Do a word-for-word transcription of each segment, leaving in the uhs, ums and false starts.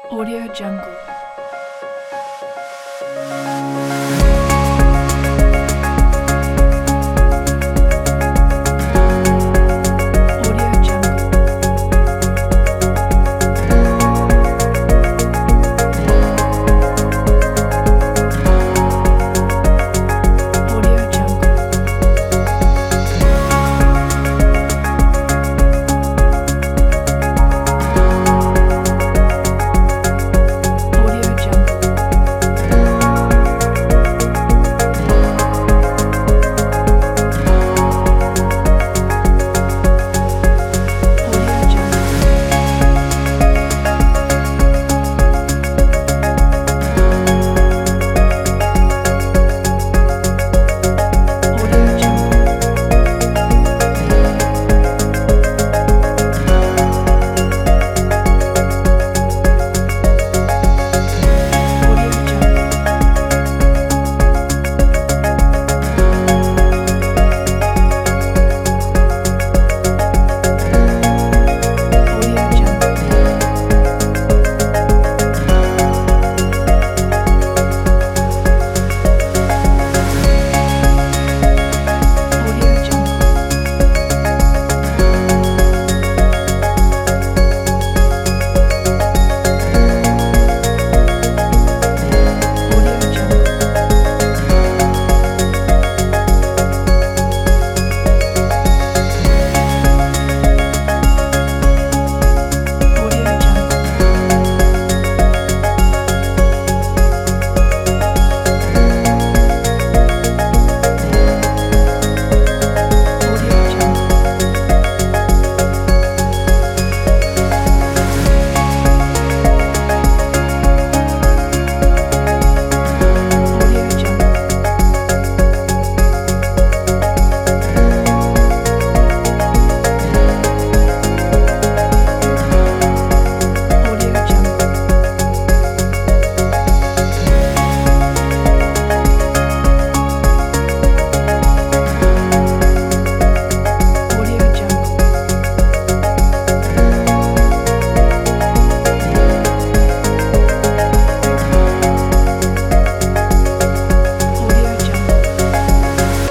Audio Jungle. Audio Jungle. Audio Jungle. Audio Jungle. Audio Jungle. Audio Jungle. Audio Jungle. Audio Jungle. Audio Jungle. Audio Jungle. Audio Jungle. Audio Jungle. Audio Jungle. Audio Jungle. Audio Jungle. Audio Jungle.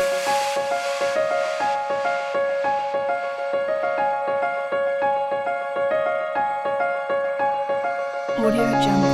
Audio Jungle.